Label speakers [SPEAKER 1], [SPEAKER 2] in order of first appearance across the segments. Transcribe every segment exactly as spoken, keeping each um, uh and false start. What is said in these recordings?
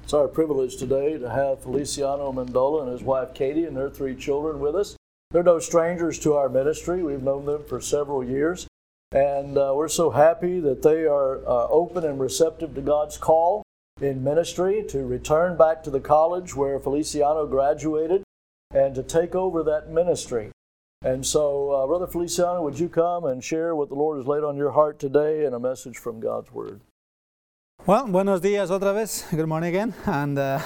[SPEAKER 1] It's our privilege today to have Feliciano Mendola and his wife Katie and their three children with us. They're no strangers to our ministry. We've known them for several years. And uh, we're so happy that they are uh, open and receptive to God's call in ministry to return back to the college where Feliciano graduated and to take over that ministry. And so, uh, Brother Feliciano, would you come and share what the Lord has laid on your heart today and a message from God's Word?
[SPEAKER 2] Well, buenos dias otra vez. Good morning again. And uh,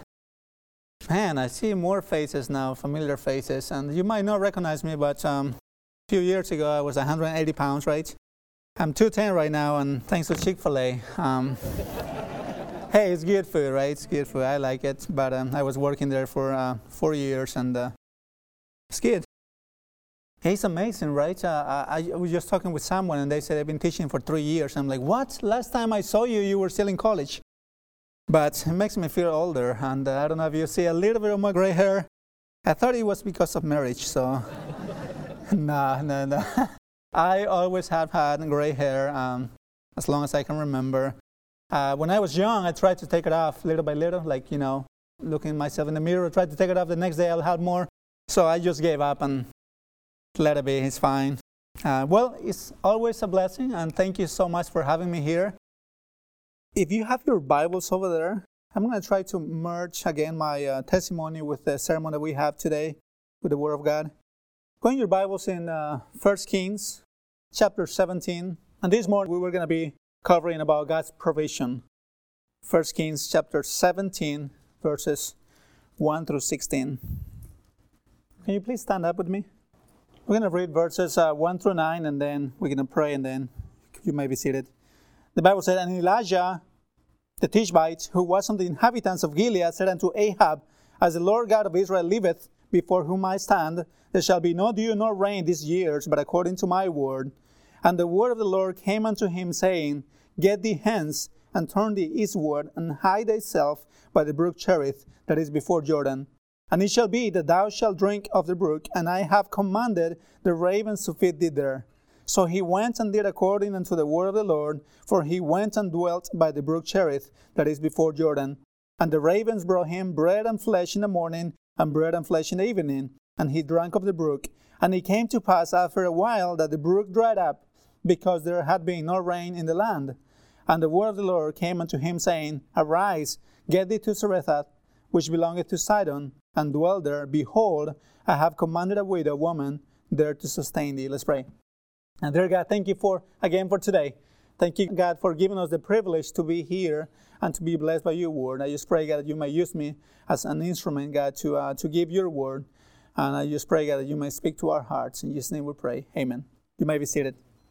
[SPEAKER 2] man, I see more faces now, familiar faces. And you might not recognize me, but um, a few years ago I was one hundred eighty pounds, right? I'm two ten right now, and thanks to Chick-fil-A. Um, hey, it's good food, right? It's good food. I like it. But um, I was working there for uh, four years, and uh, it's good. It's amazing, right? Uh, I, I was just talking with someone, and they said, I've been teaching for three years. I'm like, what? Last time I saw you, you were still in college. But it makes me feel older, and uh, I don't know if you see a little bit of my gray hair. I thought it was because of marriage, so no, no, no. I always have had gray hair, um, as long as I can remember. Uh, when I was young, I tried to take it off little by little, like, you know, looking myself in the mirror, tried to take it off. The next day I'll have more. So I just gave up and let it be, it's fine. Uh, well, it's always a blessing, and thank you so much for having me here. If you have your Bibles over there, I'm going to try to merge again my uh, testimony with the sermon that we have today with the Word of God. Go in your Bibles in uh, First Kings, chapter seventeen. And this morning we were going to be covering about God's provision. First Kings, chapter seventeen, verses one through sixteen. Can you please stand up with me? We're going to read verses uh, one through nine, and then we're going to pray, and then you may be seated. The Bible said, And Elijah the Tishbite, who was of the inhabitants of Gilead, said unto Ahab, As the Lord God of Israel liveth, before whom I stand, there shall be no dew nor rain these years, but according to my word. And the word of the Lord came unto him, saying, Get thee hence, and turn thee eastward, and hide thyself by the brook Cherith, that is before Jordan. And it shall be that thou shalt drink of the brook, and I have commanded the ravens to feed thee there. So he went and did according unto the word of the Lord, for he went and dwelt by the brook Cherith, that is before Jordan. And the ravens brought him bread and flesh in the morning, and bread and flesh in the evening, and he drank of the brook. And it came to pass after a while that the brook dried up, because there had been no rain in the land. And the word of the Lord came unto him, saying, Arise, get thee to Zarephath, which belongeth to Sidon, and dwell there. Behold, I have commanded a widow woman there to sustain thee. Let's pray. And dear God, thank you for, again, for today. Thank you, God, for giving us the privilege to be here and to be blessed by your word. I just pray, God, that you may use me as an instrument, God, to uh, to give your word. And I just pray, God, that you may speak to our hearts. In Jesus' name we pray. Amen. You may be seated.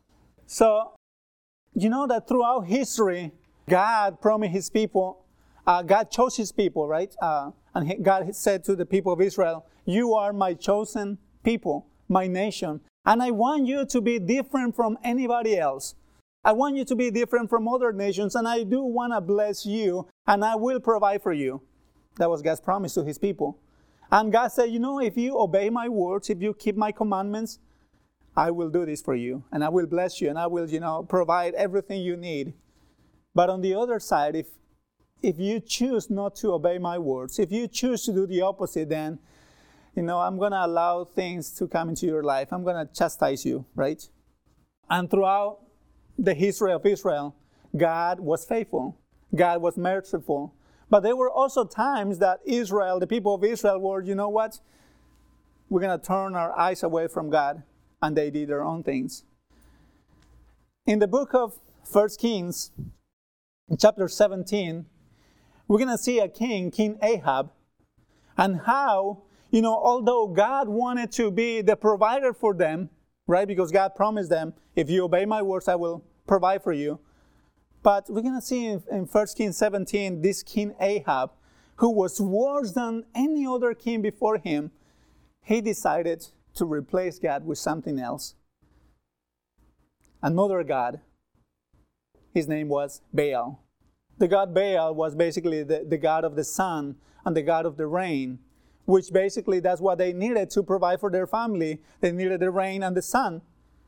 [SPEAKER 2] So, you know that throughout history, God promised his people, uh, God chose his people, right? Uh, and he, God said to the people of Israel, You are my chosen people, my nation. And I want you to be different from anybody else. I want you to be different from other nations, and I do want to bless you, and I will provide for you. That was God's promise to his people. And God said, you know, if you obey my words, if you keep my commandments, I will do this for you, and I will bless you, and I will, you know, provide everything you need. But on the other side, if if you choose not to obey my words, if you choose to do the opposite, then you know, I'm going to allow things to come into your life. I'm going to chastise you, right? And throughout the history of Israel, God was faithful. God was merciful. But there were also times that Israel, the people of Israel were, you know what? We're going to turn our eyes away from God. And they did their own things. In the book of First Kings, in chapter seventeen, we're going to see a king, King Ahab, and how, you know, although God wanted to be the provider for them, right? Because God promised them, if you obey my words, I will provide for you. But we're going to see in, in First Kings seventeen, this King Ahab, who was worse than any other king before him, he decided to replace God with something else. Another god. His name was Baal. The god Baal was basically the, the god of the sun and the god of the rain, which basically that's what they needed to provide for their family. They needed the rain and the sun.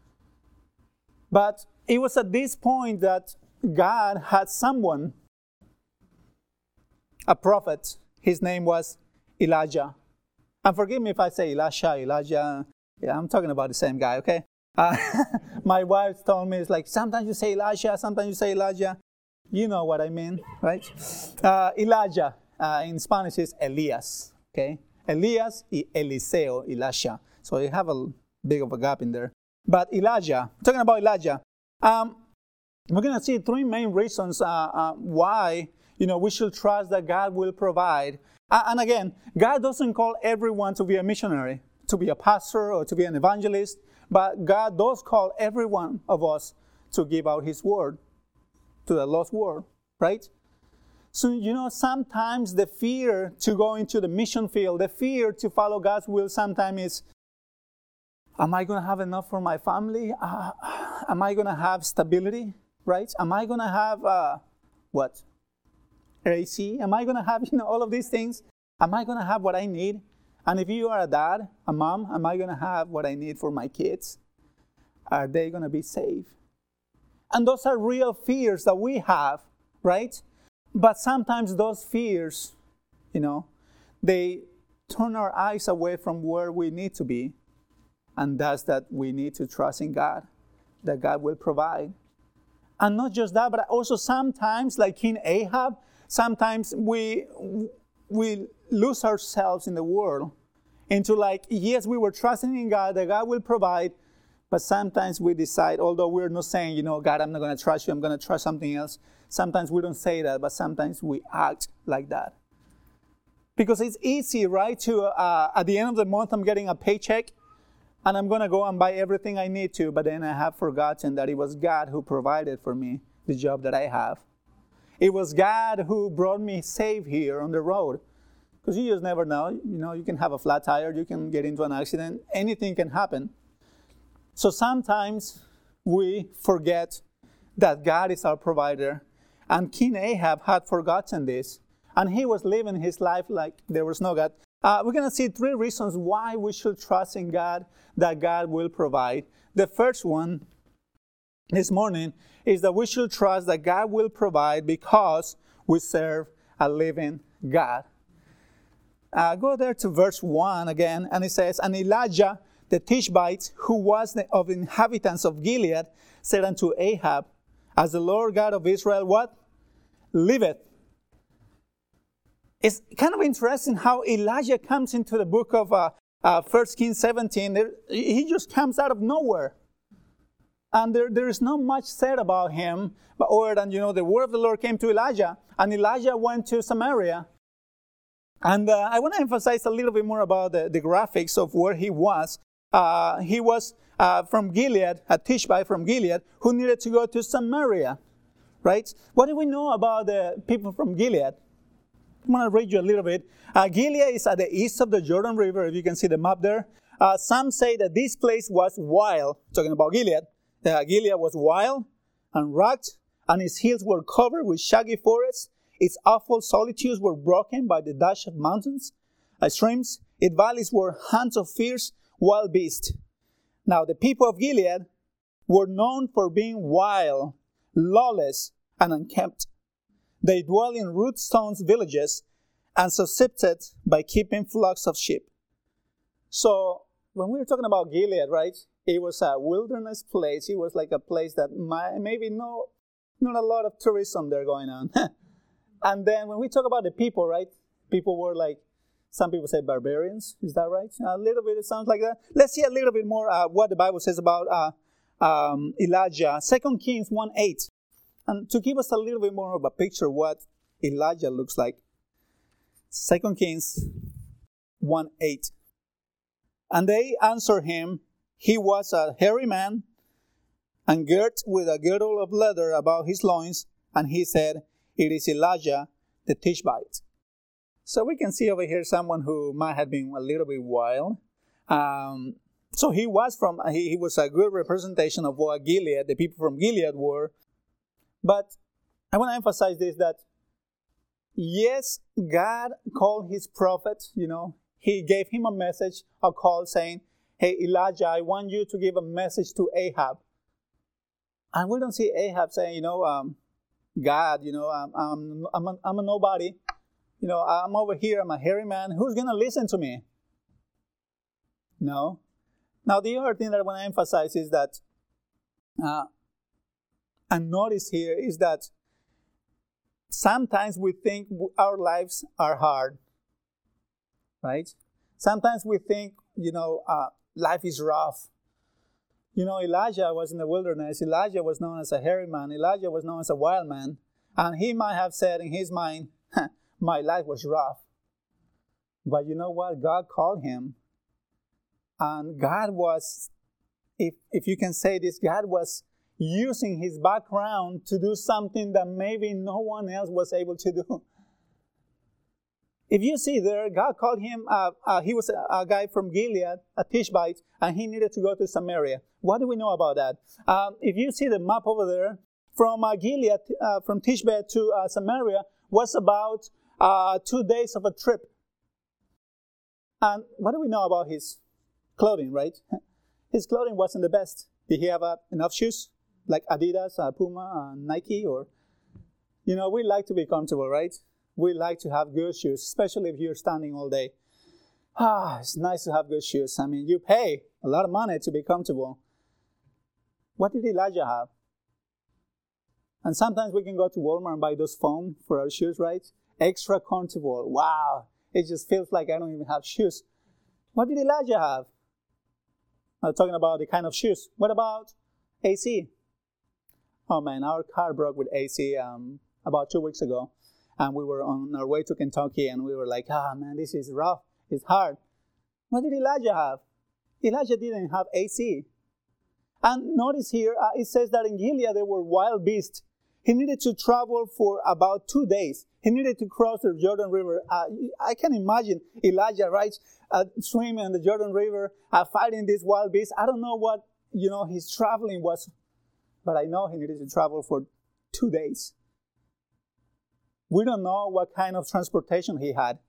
[SPEAKER 2] But it was at this point that God had someone a prophet. His name was Elijah. And forgive me if I say Elisha, Elijah. Yeah, I'm talking about the same guy, okay? Uh, my wife told me, it's like, sometimes you say Elisha, sometimes you say Elijah. You know what I mean, right? Uh, Elijah, uh, in Spanish is Elias, okay? Elias y Eliseo, Elisha. So you have a big of a gap in there. But Elijah, talking about Elijah, um, we're going to see three main reasons uh, uh, why, you know, we should trust that God will provide. Uh, and again, God doesn't call everyone to be a missionary, to be a pastor or to be an evangelist, but God does call every one of us to give out His word to the lost world, right? So, you know, sometimes the fear to go into the mission field, the fear to follow God's will sometimes is, am I going to have enough for my family? Uh, am I going to have stability, right? Am I going to have, uh, what, A C? Am I going to have, you know, all of these things? Am I going to have what I need? And if you are a dad, a mom, am I going to have what I need for my kids? Are they going to be safe? And those are real fears that we have, right? But sometimes those fears, you know, they turn our eyes away from where we need to be. And that's that we need to trust in God, that God will provide. And not just that, but also sometimes, like King Ahab, sometimes we we lose ourselves in the world into like, yes, we were trusting in God, that God will provide, but sometimes we decide, although we're not saying, you know, God, I'm not going to trust you, I'm going to trust something else. Sometimes we don't say that, but sometimes we act like that. Because it's easy, right, to, uh, at the end of the month, I'm getting a paycheck, and I'm going to go and buy everything I need to, but then I have forgotten that it was God who provided for me the job that I have. It was God who brought me safe here on the road. Because you just never know. You know, you can have a flat tire, you can get into an accident, anything can happen. So sometimes we forget that God is our provider. And King Ahab had forgotten this. And he was living his life like there was no God. Uh, we're going to see three reasons why we should trust in God, that God will provide. The first one this morning is that we should trust that God will provide because we serve a living God. Uh, go there to verse one again, and it says, And Elijah the Tishbite, who was the, of the inhabitants of Gilead, said unto Ahab, As the Lord God of Israel, what? Liveth. It's kind of interesting how Elijah comes into the book of uh, uh, First Kings seventeen. There, he just comes out of nowhere. And there, there is not much said about him, but other than, you know, the word of the Lord came to Elijah, and Elijah went to Samaria. And uh, I want to emphasize a little bit more about the, the graphics of where he was. Uh, he was uh, from Gilead, a Tishbite from Gilead, who needed to go to Samaria, right? What do we know about the people from Gilead? I'm going to read you a little bit. Uh, Gilead is at the east of the Jordan River, if you can see the map there. Uh, some say that this place was wild, talking about Gilead. Uh, Gilead was wild and rugged, and its hills were covered with shaggy forests. Its awful solitudes were broken by the dash of mountains, uh, streams. Its valleys were haunts of fierce wild beasts. Now the people of Gilead were known for being wild, lawless, and unkempt. They dwell in root stones villages and subsisted by keeping flocks of sheep. So when we were talking about Gilead, right, it was a wilderness place. It was like a place that might, maybe no, not a lot of tourism there going on. And then when we talk about the people, right, people were like, some people say barbarians. Is that right? A little bit, it sounds like that. Let's see a little bit more uh, what the Bible says about uh, um, Elijah. Second Kings one eight. And to give us a little bit more of a picture of what Elijah looks like. Second Kings one eight. And they answered him, He was a hairy man, and girt with a girdle of leather about his loins. And he said, It is Elijah the Tishbite. So we can see over here someone who might have been a little bit wild. Um, so he was from, he, he was a good representation of what Gilead, the people from Gilead were. But I want to emphasize this, that yes, God called his prophet, you know, he gave him a message, a call saying, Hey, Elijah, I want you to give a message to Ahab. And we don't see Ahab saying, you know, um, God, you know, I'm, I'm, I'm, a, I'm a nobody. You know, I'm over here, I'm a hairy man. Who's going to listen to me? No. Now, the other thing that I want to emphasize is that, uh, and notice here, is that sometimes we think our lives are hard, right? Sometimes we think, you know, uh, life is rough. You know, Elijah was in the wilderness. Elijah was known as a hairy man. Elijah was known as a wild man. And he might have said in his mind, my life was rough. But you know what? God called him. And God was, if, if you can say this, God was using his background to do something that maybe no one else was able to do. If you see there, God called him, uh, uh, he was a, a guy from Gilead, a Tishbite, and he needed to go to Samaria. What do we know about that? Um, if you see the map over there, from uh, Gilead, uh, from Tishbe to uh, Samaria, was about uh, two days of a trip. And what do we know about his clothing, right? His clothing wasn't the best. Did he have uh, enough shoes? Like Adidas, uh, Puma, uh, Nike, or... You know, we like to be comfortable, right? We like to have good shoes, especially if you're standing all day. Ah, it's nice to have good shoes. I mean, you pay a lot of money to be comfortable. What did Elijah have? And sometimes we can go to Walmart and buy those foam for our shoes, right? Extra comfortable. Wow. It just feels like I don't even have shoes. What did Elijah have? I'm talking about the kind of shoes. What about A C? Oh man, our car broke with A C um, about two weeks ago. And we were on our way to Kentucky, and we were like, ah, man, this is rough. It's hard. What did Elijah have? Elijah didn't have A C. And notice here, uh, it says that in Gilead there were wild beasts. He needed to travel for about two days. He needed to cross the Jordan River. Uh, I can imagine Elijah, right, uh, swimming in the Jordan River, uh, fighting these wild beasts. I don't know what, you know, his traveling was, but I know he needed to travel for two days. We don't know what kind of transportation he had.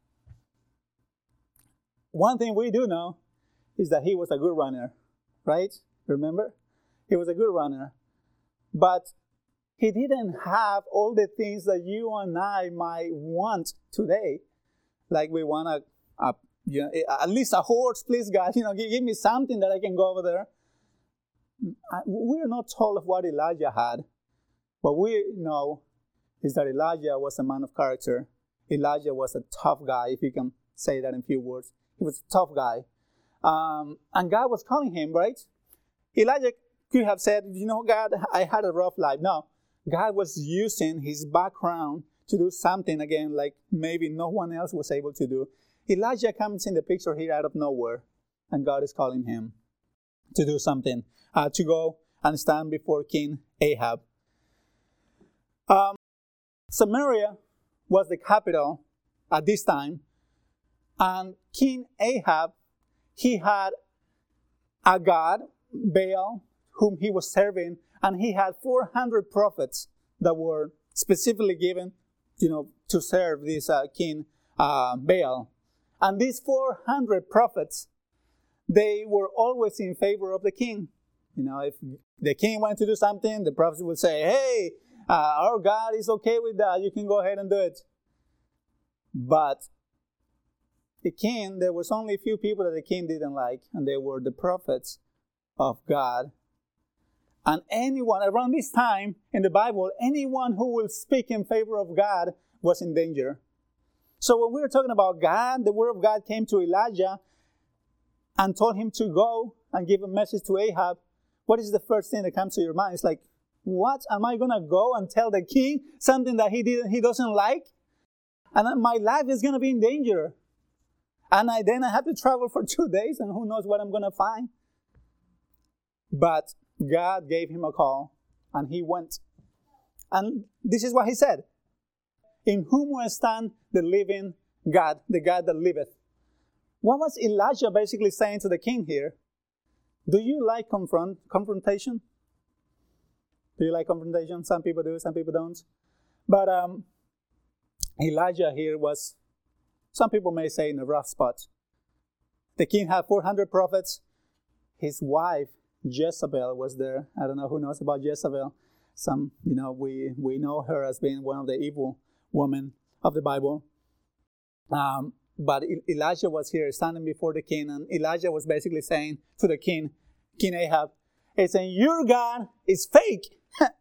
[SPEAKER 2] One thing we do know is that he was a good runner, right? Remember? He was a good runner. But he didn't have all the things that you and I might want today. Like we want a, a you know, at least a horse, please, God. You know, give, give me something that I can go over there. We're not told of what Elijah had. What we know is that Elijah was a man of character. Elijah was a tough guy, if you can say that in a few words. He was a tough guy. Um, and God was calling him, right? Elijah could have said, you know, God, I had a rough life. No, God was using his background to do something, again, like maybe no one else was able to do. Elijah comes in the picture here out of nowhere, and God is calling him to do something, uh, to go and stand before King Ahab. Um, Samaria was the capital at this time, and King Ahab, he had a god, Baal, whom he was serving, and he had four hundred prophets that were specifically given, you know, to serve this uh, king uh, Baal. And these four hundred prophets, they were always in favor of the king. You know, if the king wanted to do something, the prophets would say, hey, uh, our God is okay with that. You can go ahead and do it. But the king, there was only a few people that the king didn't like, and they were the prophets of God. And anyone, around this time in the Bible, anyone who will speak in favor of God was in danger. So when we were talking about God, the word of God came to Elijah and told him to go and give a message to Ahab. What is the first thing that comes to your mind? It's like, what? Am I going to go and tell the king something that he didn't, he doesn't like? And my life is going to be in danger. And I, then I have to travel for two days, and who knows what I'm going to find. But God gave him a call, and he went. And this is what he said. In whom will stand the living God, the God that liveth. What was Elijah basically saying to the king here? Do you like confront confrontation? Do you like confrontation? Some people do, some people don't. But um, Elijah here was, some people may say, in a rough spot. The king had four hundred prophets. His wife, Jezebel, was there. I don't know who knows about Jezebel. Some, you know, we, we know her as being one of the evil women of the Bible. Um, but Elijah was here standing before the king, and Elijah was basically saying to the king, King Ahab, he's saying, your God is fake.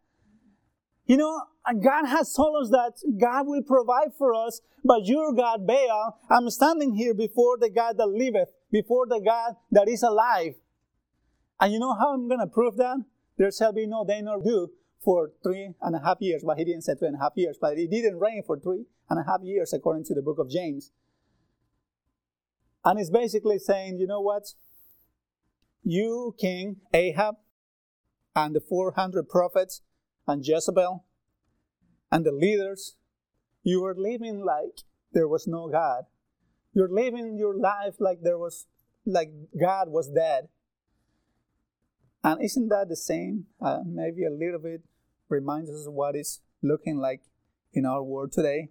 [SPEAKER 2] You know, God has told us that God will provide for us, but your God, Baal, I'm standing here before the God that liveth, before the God that is alive. And you know how I'm going to prove that? There shall be no day nor dew for three and a half years. But he didn't say three and a half years, but it didn't rain for three and a half years according to the book of James. And it's basically saying, you know what? You, King Ahab, and the four hundred prophets, and Jezebel, and the leaders, you were living like there was no God. You're living your life like there was, like God was dead. And isn't that the same? Uh, maybe a little bit reminds us of what it's looking like in our world today.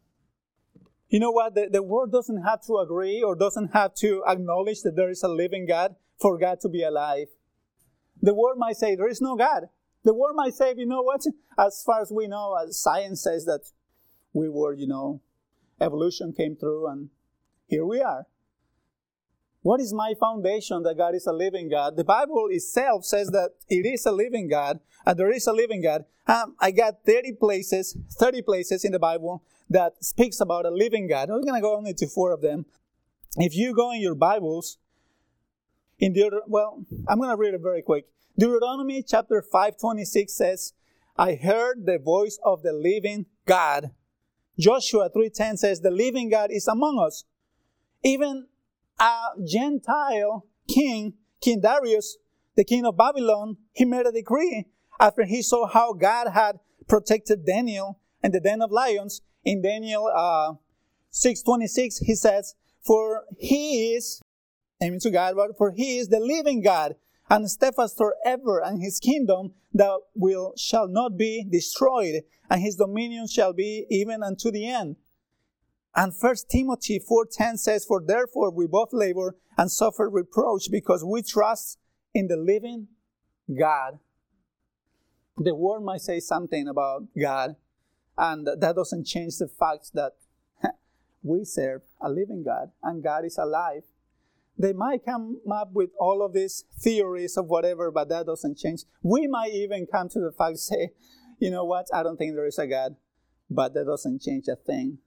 [SPEAKER 2] You know what? The, the world doesn't have to agree or doesn't have to acknowledge that there is a living God for God to be alive. The world might say there is no God. The world might say, you know what? As far as we know, as science says that we were, you know, evolution came through and here we are. What is my foundation that God is a living God? The Bible itself says that it is a living God, and there is a living God. Um, I got thirty places, thirty places in the Bible that speaks about a living God. We're going to go only to four of them. If you go in your Bibles, in Deuter- well, I'm going to read it very quick. Deuteronomy chapter five twenty-six says, I heard the voice of the living God. Joshua three ten says, the living God is among us. Even a Gentile king, King Darius, the king of Babylon, he made a decree after he saw how God had protected Daniel in the den of lions. In Daniel uh, six twenty-six, he says, for he is, amen to God, but for he is the living God, and steadfast forever, and his kingdom that will shall not be destroyed, and his dominion shall be even unto the end. And First Timothy four ten says, for therefore we both labor and suffer reproach, because we trust in the living God. The world might say something about God, and that doesn't change the fact that we serve a living God, and God is alive. They might come up with all of these theories of whatever, but that doesn't change. We might even come to the fact, say, you know what, I don't think there is a God, but that doesn't change a thing.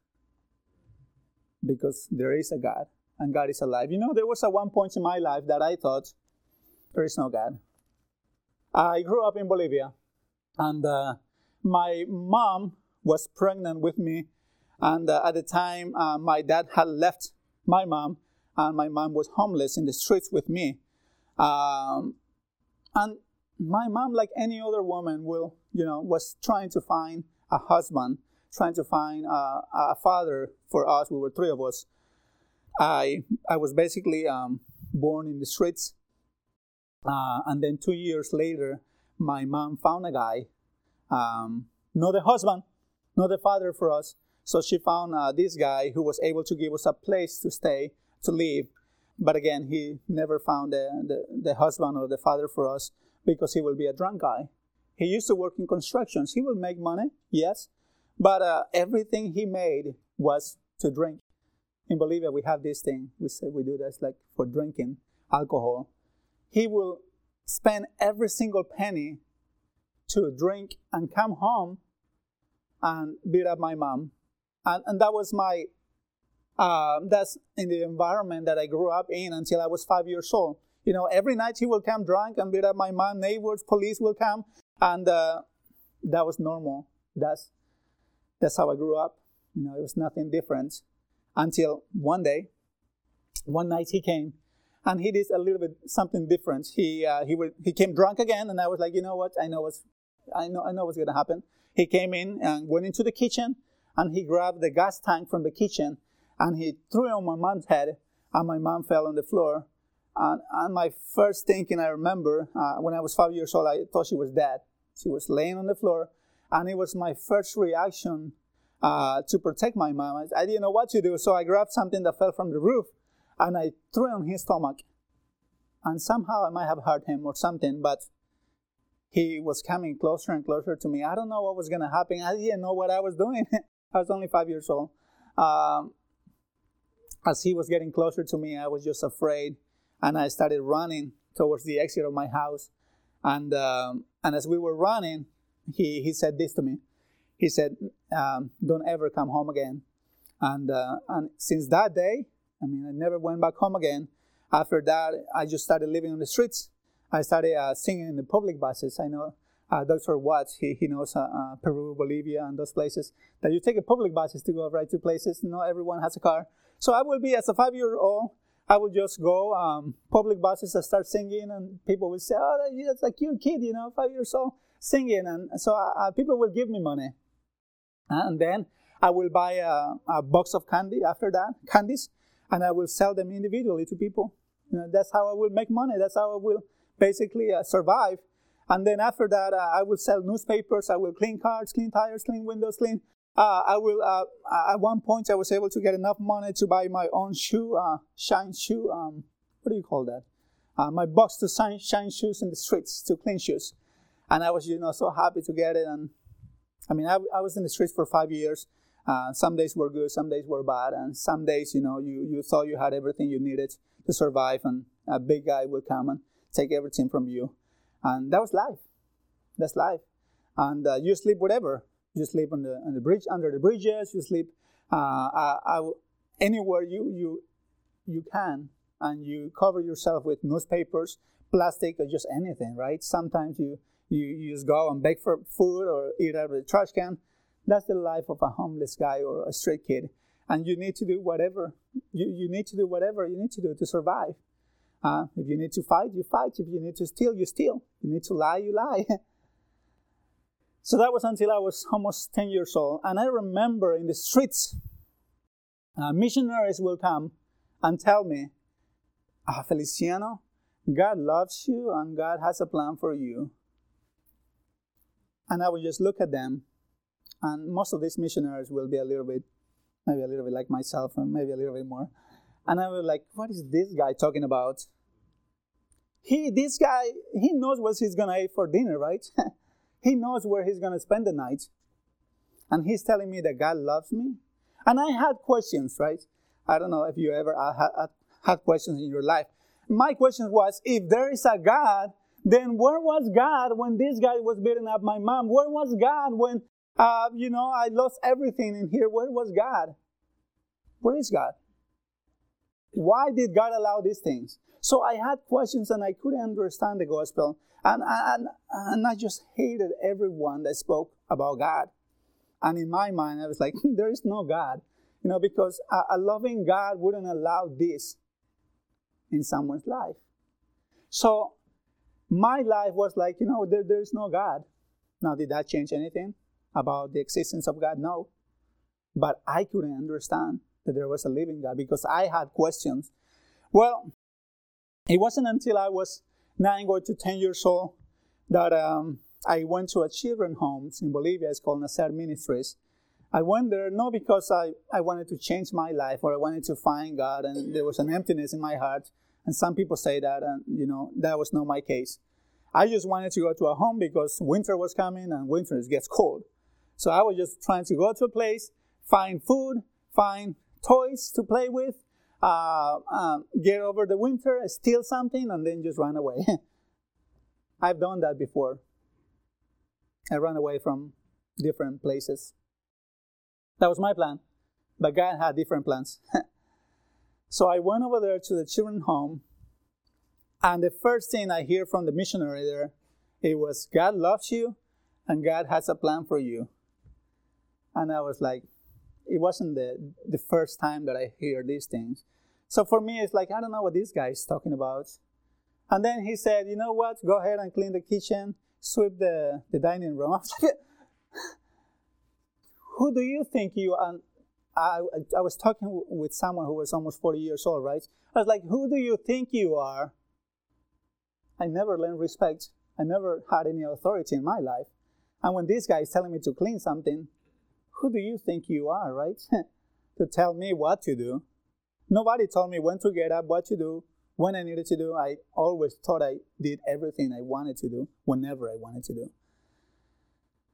[SPEAKER 2] Because there is a God, and God is alive. You know, there was a one point in my life that I thought, there is no God. I grew up in Bolivia, and uh, my mom was pregnant with me, and uh, at the time, uh, my dad had left my mom, and my mom was homeless in the streets with me. Um, and my mom, like any other woman, will, you know, was trying to find a husband, trying to find uh, a father for us. We were three of us. I I was basically um, born in the streets. Uh, and then two years later, my mom found a guy, um, not a husband, not a father for us. So she found uh, this guy who was able to give us a place to stay, to live. But again, he never found the, the, the husband or the father for us because he will be a drunk guy. He used to work in constructions. He will make money, yes. But uh, everything he made was to drink. In Bolivia, we have this thing. We say we do this like for drinking alcohol. He will spend every single penny to drink and come home and beat up my mom. And, and that was my, uh, that's in the environment that I grew up in until I was five years old. You know, every night he will come drunk and beat up my mom. Neighbors, police will come. And uh, that was normal. That's That's how I grew up. You know, it was nothing different until one day, one night he came and he did a little bit something different. He uh, he would, he came drunk again, and I was like, you know what? I know what's I know I know what's gonna happen. He came in and went into the kitchen, and he grabbed the gas tank from the kitchen and he threw it on my mom's head, and my mom fell on the floor. And, and my first thinking, I remember uh, when I was five years old, I thought she was dead. She was laying on the floor. And it was my first reaction uh, to protect my mom. I, I didn't know what to do, so I grabbed something that fell from the roof, and I threw it on his stomach. And somehow I might have hurt him or something, but he was coming closer and closer to me. I don't know what was going to happen. I didn't know what I was doing. I was only five years old. Um, as he was getting closer to me, I was just afraid, and I started running towards the exit of my house. And um, and as we were running, he, he said this to me. He said, um, don't ever come home again. And uh, and since that day, I mean, I never went back home again. After that, I just started living on the streets. I started uh, singing in the public buses. I know uh, Doctor Watts, he, he knows uh, uh, Peru, Bolivia, and those places, that you take a public buses to go right to places. Not everyone has a car. So I will be, as a five-year-old, I will just go um, public buses and start singing, and people will say, oh, that's a cute kid, you know, five years old, singing. And so uh, people will give me money. And then I will buy a, a box of candy after that, candies, and I will sell them individually to people. You know, that's how I will make money. That's how I will basically uh, survive. And then after that, uh, I will sell newspapers. I will clean cars, clean tires, clean windows, clean. Uh, I will. Uh, at one point, I was able to get enough money to buy my own shoe, uh, shine shoe. Um, what do you call that? Uh, my box to shine, shine shoes in the streets, to clean shoes. And I was, you know, so happy to get it. And I mean, I, I was in the streets for five years. Uh, some days were good, some days were bad, and some days, you know, you, you thought you had everything you needed to survive, and a big guy will come and take everything from you. And that was life. That's life. And uh, you sleep whatever. You sleep on the on the bridge, under the bridges. You sleep uh, I, I, anywhere you you you can, and you cover yourself with newspapers, plastic, or just anything. Right? Sometimes you you, you just go and beg for food or eat out of the trash can. That's the life of a homeless guy or a street kid. And you need to do whatever. You, you need to do whatever you need to do to survive. Uh, if you need to fight, you fight. If you need to steal, you steal. You need to lie, you lie. So that was until I was almost ten years old. And I remember in the streets, uh, missionaries will come and tell me, ah, Feliciano, God loves you and God has a plan for you. And I would just look at them. And most of these missionaries will be a little bit, maybe a little bit like myself, and maybe a little bit more. And I was like, what is this guy talking about? He, this guy, he knows what he's going to eat for dinner, right? He knows where he's going to spend the night. And he's telling me that God loves me. And I had questions, right? I don't know if you ever had, had questions in your life. My question was, if there is a God, then where was God when this guy was beating up my mom? Where was God when Uh, you know, I lost everything in here? Where was God? Where is God? Why did God allow these things? So I had questions and I couldn't understand the gospel. And, and, and I just hated everyone that spoke about God. And in my mind, I was like, there is no God. You know, because a, a loving God wouldn't allow this in someone's life. So my life was like, you know, there, there is no God. Now, did that change anything about the existence of God? No. But I couldn't understand that there was a living God because I had questions. Well, it wasn't until I was nine going to ten years old that um, I went to a children's home in Bolivia. It's called Nacer Ministries. I went there not because I, I wanted to change my life or I wanted to find God and there was an emptiness in my heart. And some people say that, and you know, that was not my case. I just wanted to go to a home because winter was coming and winter gets cold. So I was just trying to go to a place, find food, find toys to play with, uh, um, get over the winter, steal something, and then just run away. I've done that before. I ran away from different places. That was my plan. But God had different plans. So I went over there to the children's home, and the first thing I hear from the missionary there, it was, God loves you, and God has a plan for you. And I was like, it wasn't the, the first time that I hear these things. So for me, it's like, I don't know what this guy is talking about. And then he said, you know what? Go ahead and clean the kitchen, sweep the, the dining room. I was like, who do you think you are? And I, I was talking with someone who was almost forty years old, right? I was like, who do you think you are? I never learned respect. I never had any authority in my life. And when this guy is telling me to clean something, who do you think you are, right? To tell me what to do. Nobody told me when to get up, what to do, when I needed to do. I always thought I did everything I wanted to do, whenever I wanted to do.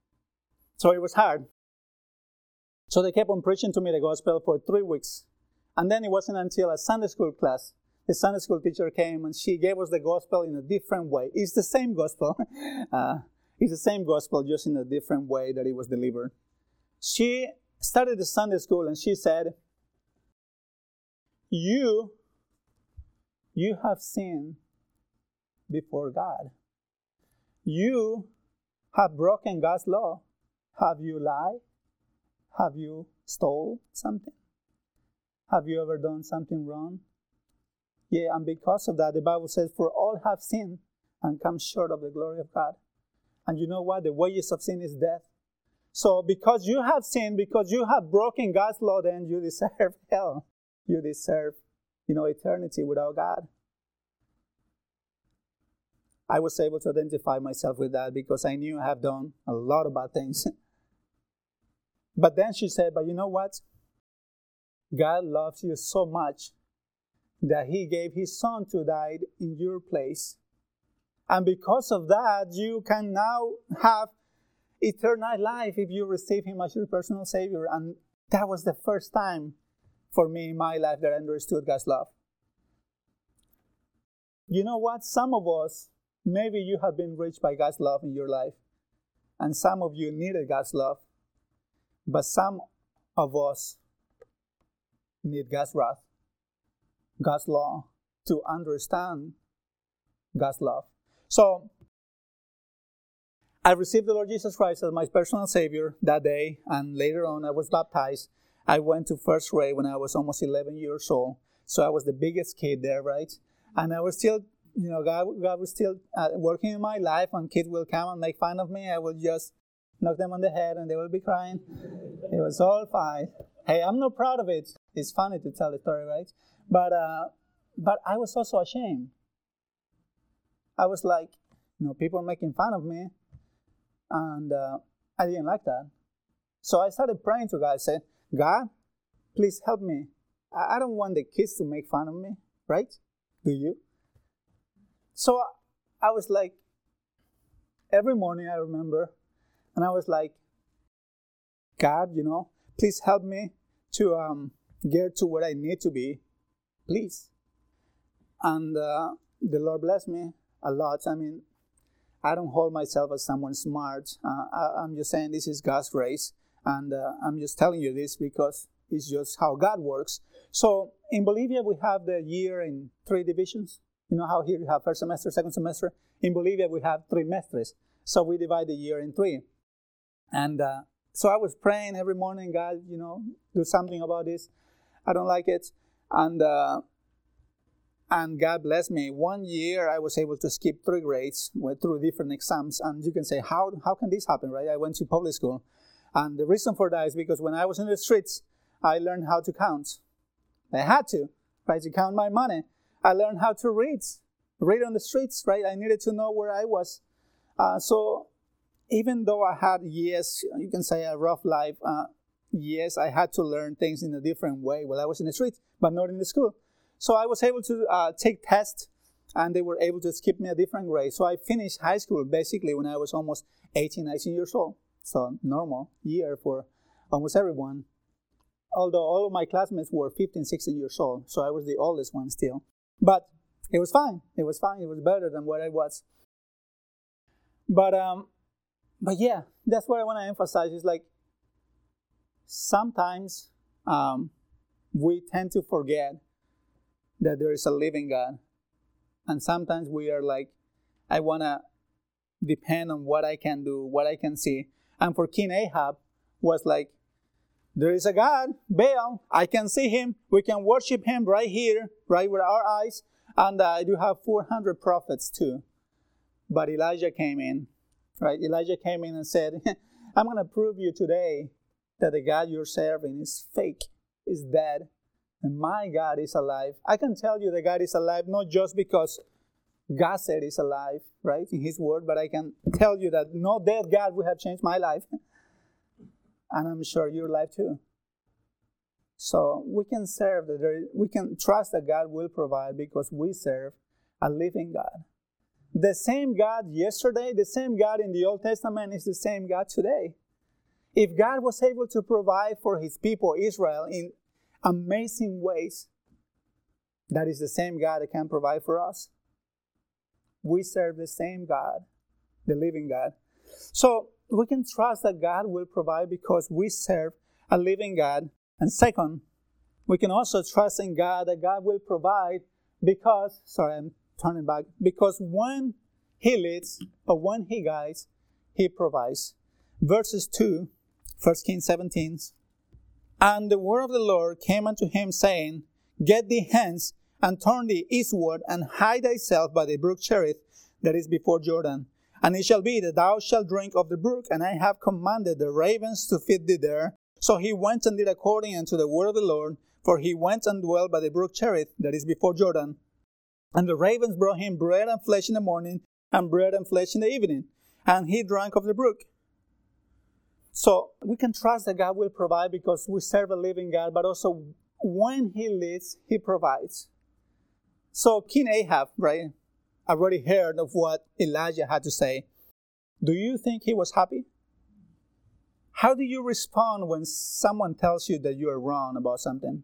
[SPEAKER 2] So it was hard. So they kept on preaching to me the gospel for three weeks. And then it wasn't until a Sunday school class, the Sunday school teacher came and she gave us the gospel in a different way. It's the same gospel. uh, it's the same gospel, just in a different way that it was delivered. She started the Sunday school and she said, you, you have sinned before God. You have broken God's law. Have you lied? Have you stole something? Have you ever done something wrong? Yeah, and because of that, the Bible says, for all have sinned and come short of the glory of God. And you know what? The wages of sin is death. So because you have sinned, because you have broken God's law, then you deserve hell. You deserve, you know, eternity without God. I was able to identify myself with that because I knew I have done a lot of bad things. But then she said, but you know what? God loves you so much that He gave His Son to die in your place. And because of that, you can now have eternal life if you receive Him as your personal Savior. And that was the first time for me in my life that I understood God's love. You know what? Some of us, maybe you have been reached by God's love in your life. And some of you needed God's love. But some of us need God's wrath, God's law, to understand God's love. So, I received the Lord Jesus Christ as my personal Savior that day, and later on I was baptized. I went to first grade when I was almost eleven years old, so I was the biggest kid there, right? And I was still, you know, God, God was still uh, working in my life, and kids will come and make fun of me. I will just knock them on the head, and they will be crying. It was all fine. Hey, I'm not proud of it. It's funny to tell the story, right? But uh, but I was also ashamed. I was like, you know, people are making fun of me, and uh, I didn't like that. So I started praying to God. I said, God, please help me. I, I don't want the kids to make fun of me, right? Do you? So I was like, every morning I remember, and I was like, God, you know, please help me to um, get to where I need to be, please. And uh, the Lord blessed me a lot. I mean, I don't hold myself as someone smart. Uh, I, I'm just saying this is God's grace. And uh, I'm just telling you this because it's just how God works. So in Bolivia, we have the year in three divisions. You know how here you have first semester, second semester? In Bolivia, we have trimestres. So we divide the year in three. And uh, so I was praying every morning, God, you know, do something about this. I don't like it. And uh, and God blessed me. One year, I was able to skip three grades, went through different exams. And you can say, how how can this happen, right? I went to public school. And the reason for that is because when I was in the streets, I learned how to count. I had to, right, to count my money. I learned how to read, read on the streets, right? I needed to know where I was. Uh, so even though I had, yes, you can say a rough life, uh, yes, I had to learn things in a different way while I was in the streets, but not in the school. So I was able to uh, take tests, and they were able to skip me a different grade. So I finished high school basically when I was almost eighteen, nineteen years old. So normal year for almost everyone. Although all of my classmates were fifteen, sixteen years old. So I was the oldest one still. But it was fine. It was fine. It was better than what I was. But um, but yeah, that's what I want to emphasize. Is like sometimes um, we tend to forget that there is a living God. And sometimes we are like, I want to depend on what I can do, what I can see. And for King Ahab, was like, there is a God, Baal. I can see him. We can worship him right here, right with our eyes. And uh, I do have four hundred prophets too. But Elijah came in, right? Elijah came in and said, I'm going to prove you today that the God you're serving is fake, is dead. And my God is alive. I can tell you that God is alive, not just because God said he's alive, right, in his word, but I can tell you that no dead God would have changed my life. And I'm sure your life too. So we can serve, that there, we can trust that God will provide because we serve a living God. The same God yesterday, the same God in the Old Testament is the same God today. If God was able to provide for his people, Israel, in amazing ways, that is the same God that can provide for us. We serve the same God, the living God. So we can trust that God will provide because we serve a living God. And second, we can also trust in God that God will provide because, sorry, I'm turning back, because when He leads or when He guides, He provides. Verses two, First Kings seventeen. And the word of the Lord came unto him, saying, Get thee hence, and turn thee eastward, and hide thyself by the brook Cherith, that is before Jordan. And it shall be that thou shalt drink of the brook, and I have commanded the ravens to feed thee there. So he went and did according unto the word of the Lord, for he went and dwelt by the brook Cherith, that is before Jordan. And the ravens brought him bread and flesh in the morning, and bread and flesh in the evening. And he drank of the brook. So we can trust that God will provide because we serve a living God, but also when He leads, He provides. So King Ahab, right, I've already heard of what Elijah had to say. Do you think he was happy? How do you respond when someone tells you that you are wrong about something?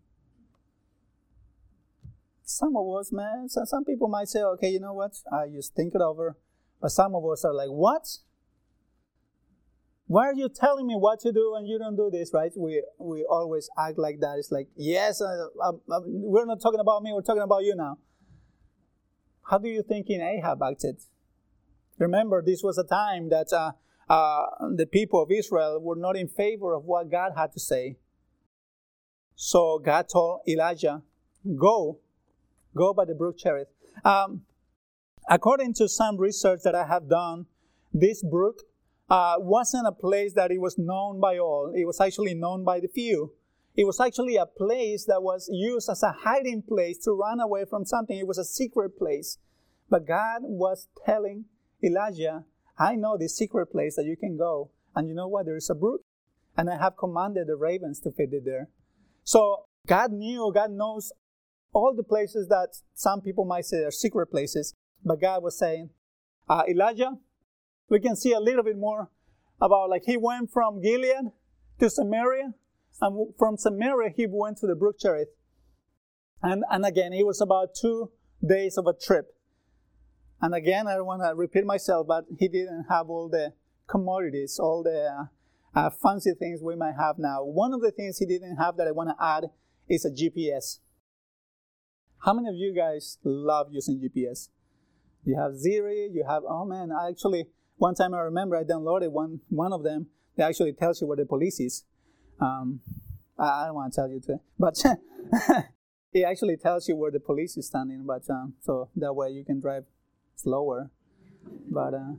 [SPEAKER 2] Some of us, man, some people might say, okay, you know what, I just think it over. But some of us are like, what? Why are you telling me what to do and you don't do this, right? We we always act like that. It's like, yes, uh, uh, uh, we're not talking about me, we're talking about you now. How do you think King Ahab acted? Remember, this was a time that uh, uh, the people of Israel were not in favor of what God had to say. So God told Elijah, go, go by the brook Cherith. Um, according to some research that I have done, this brook Uh, wasn't a place that it was known by all. It was actually known by the few. It was actually a place that was used as a hiding place to run away from something. It was a secret place. But God was telling Elijah, I know this secret place that you can go. And you know what? There is a brook. And I have commanded the ravens to feed it there. So God knew, God knows all the places that some people might say are secret places. But God was saying, uh, Elijah, we can see a little bit more about, like, he went from Gilead to Samaria, and from Samaria he went to the brook Cherith. And, and again, it was about two days of a trip. And again, I don't want to repeat myself, but he didn't have all the commodities, all the uh, uh, fancy things we might have now. One of the things he didn't have that I want to add is a G P S. How many of you guys love using G P S? You have Siri, you have, oh man, I actually... One time I remember I downloaded one one of them that actually tells you where the police is. Um, I, I don't want to tell you today, but it actually tells you where the police is standing. But um, so that way you can drive slower. But uh,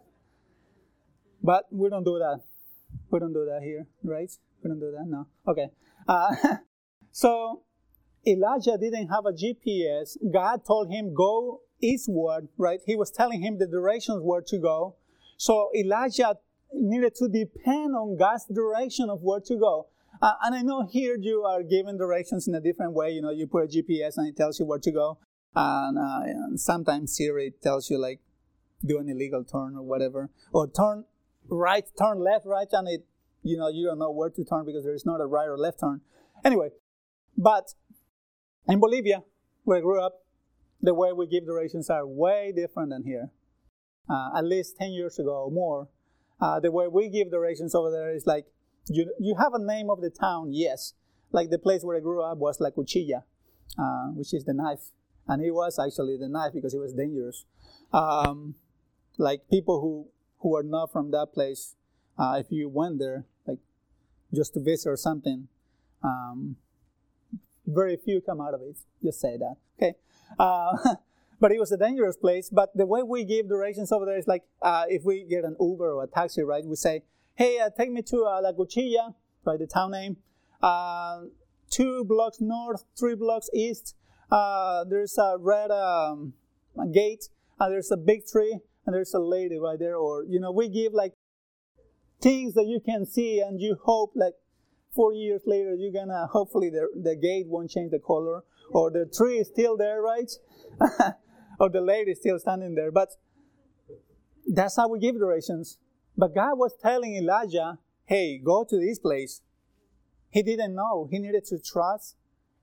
[SPEAKER 2] but we don't do that. We don't do that here, right? We don't do that. No. Okay. Uh, so Elijah didn't have a G P S. God told him go eastward, right? He was telling him the directions where to go. So Elijah needed to depend on God's direction of where to go. Uh, and I know here you are given directions in a different way. You know, you put a G P S and it tells you where to go. And, uh, and sometimes Siri tells you, like, do an illegal turn or whatever. Or turn right, turn left, right, and it, you know, you don't know where to turn because there is not a right or left turn. Anyway, but in Bolivia, where I grew up, the way we give directions are way different than here. Uh, at least ten years ago or more. Uh, the way we give directions over there is like, you you have a name of the town, yes. Like the place where I grew up was La Cuchilla, uh, which is the knife. And it was actually the knife because it was dangerous. Um, like people who, who are not from that place, uh, if you went there, like just to visit or something, um, very few come out of it. Just say that, okay? Uh, But it was a dangerous place. But the way we give directions over there is like, uh, if we get an Uber or a taxi, right? We say, hey, uh, take me to uh, La Cuchilla, right, the town name. Uh, two blocks north, three blocks east. Uh, there's a red um, a gate. Uh, there's a big tree. And there's a lady right there. Or, you know, we give like things that you can see. And you hope like four years later, you're going to, hopefully the, the gate won't change the color. Or the tree is still there, right? Or the lady is still standing there. But that's how we give directions. But God was telling Elijah, hey, go to this place. He didn't know. He needed to trust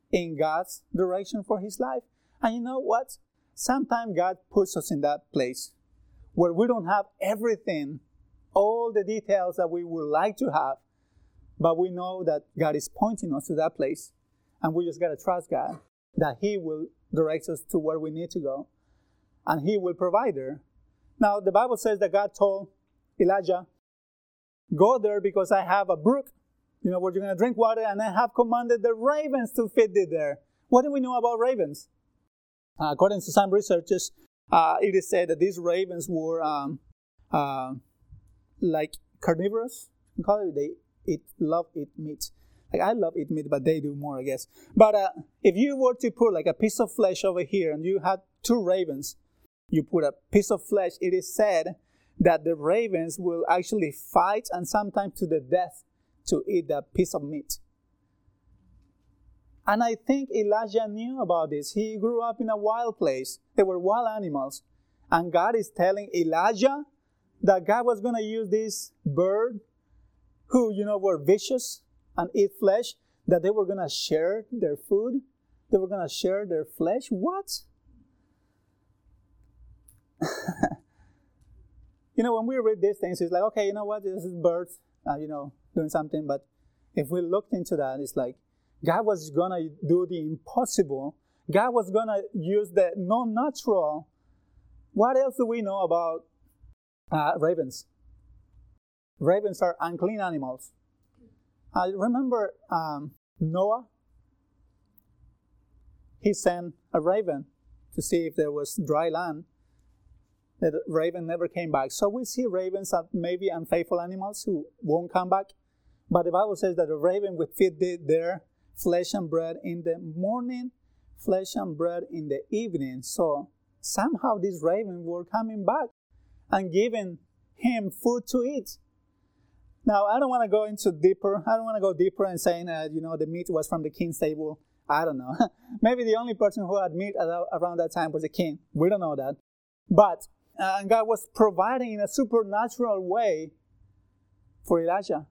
[SPEAKER 2] in God's direction for his life. And you know what? Sometimes God puts us in that place where we don't have everything, all the details that we would like to have, but we know that God is pointing us to that place. And we just got to trust God that he will direct us to where we need to go. And he will provide there. Now, the Bible says that God told Elijah, go there because I have a brook, you know, where you're going to drink water, and I have commanded the ravens to feed thee there. What do we know about ravens? Uh, according to some researchers, uh, it is said that these ravens were um, uh, like carnivorous. You call it, they eat, love eat meat. Like I love eat meat, but they do more, I guess. But uh, if you were to put like a piece of flesh over here, and you had two ravens, you put a piece of flesh, it is said that the ravens will actually fight, and sometimes to the death, to eat that piece of meat. And I think Elijah knew about this. He grew up in a wild place. There were wild animals. And God is telling Elijah that God was going to use this bird who, you know, were vicious and eat flesh, that they were going to share their food. They were going to share their flesh. What? You know, when we read these things, it's like, okay, you know what? This is birds, uh, you know, doing something. But if we looked into that, it's like God was going to do the impossible. God was going to use the non-natural. What else do we know about uh, ravens? Ravens are unclean animals. I uh, remember um, Noah. He sent a raven to see if there was dry land. The raven never came back. So we see ravens as maybe unfaithful animals who won't come back. But the Bible says that the raven would feed their flesh and bread in the morning, flesh and bread in the evening. So somehow these ravens were coming back and giving him food to eat. Now, I don't want to go into deeper. I don't want to go deeper and saying, uh, you know, the meat was from the king's table. I don't know. Maybe the only person who had meat around that time was the king. We don't know that. But uh, God was providing in a supernatural way for Elijah.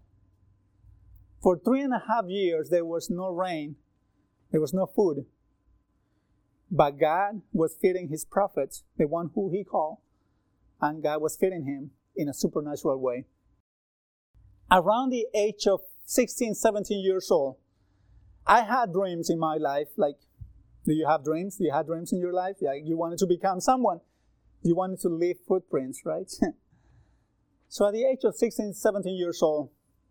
[SPEAKER 2] For three and a half years, there was no rain. There was no food. But God was feeding his prophets, the one who he called. And God was feeding him in a supernatural way. Around the age of sixteen, seventeen years old, I had dreams in my life. Like, do you have dreams? Do you have dreams in your life? Yeah, you wanted to become someone. You wanted to leave footprints, right? So at the age of sixteen, seventeen years old,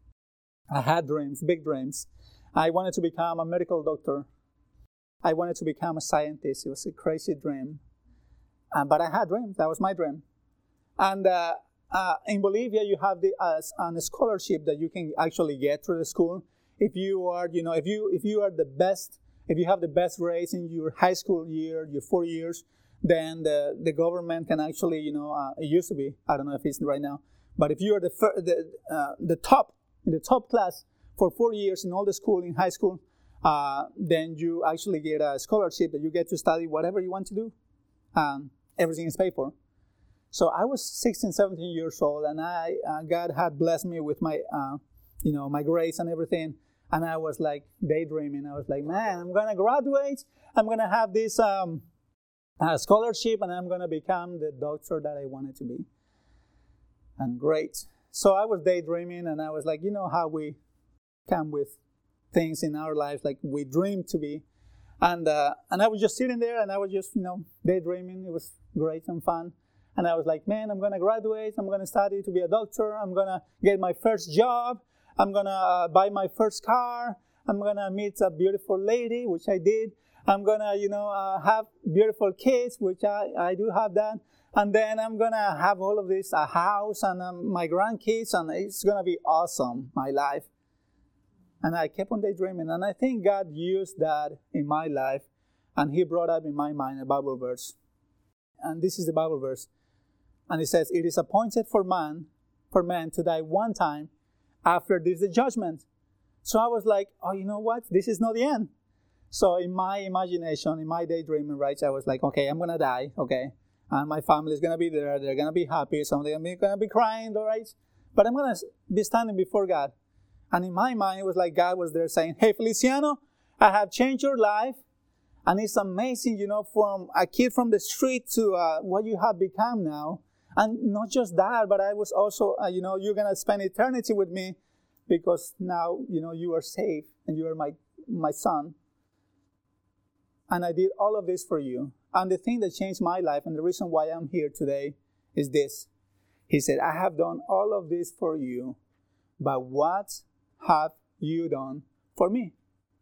[SPEAKER 2] I had dreams, big dreams. I wanted to become a medical doctor. I wanted to become a scientist. It was a crazy dream. Uh, but I had dreams. That was my dream. And uh, uh, in Bolivia, you have the uh, a scholarship that you can actually get through the school. If you are, you know, if you if you are the best, if you have the best grades in your high school year, your four years, then the, the government can actually, you know, uh, it used to be, I don't know if it's right now, but if you are the fir- the uh, the top in the top class for four years in all the school in high school, uh, then you actually get a scholarship that you get to study whatever you want to do. Um, everything is paid for. So I was sixteen, seventeen years old, and I uh, God had blessed me with my, uh, you know, my grades and everything. And I was like daydreaming. I was like, man, I'm gonna graduate. I'm gonna have this um, uh, scholarship, and I'm gonna become the doctor that I wanted to be. And great. So I was daydreaming, and I was like, you know how we come with things in our lives, like we dream to be. And uh, and I was just sitting there, and I was just, you know, daydreaming. It was great and fun. And I was like, man, I'm going to graduate. I'm going to study to be a doctor. I'm going to get my first job. I'm going to uh, buy my first car. I'm going to meet a beautiful lady, which I did. I'm going to, you know, uh, have beautiful kids, which I, I do have that. And then I'm going to have all of this, a house and um, my grandkids, and it's going to be awesome, my life. And I kept on daydreaming. And I think God used that in my life, and he brought up in my mind a Bible verse. And this is the Bible verse. And it says, it is appointed for man, for man to die one time, after this the judgment. So I was like, oh, you know what? This is not the end. So in my imagination, in my daydreaming, right, I was like, okay, I'm going to die, okay? And my family is going to be there. They're going to be happy. Some of them are going to be crying, all right? But I'm going to be standing before God. And in my mind, it was like God was there saying, hey, Feliciano, I have changed your life. And it's amazing, you know, from a kid from the street to uh, what you have become now. And not just that, but I was also, uh, you know, you're going to spend eternity with me because now, you know, you are saved and you are my, my son. And I did all of this for you. And the thing that changed my life and the reason why I'm here today is this. He said, I have done all of this for you, but what have you done for me?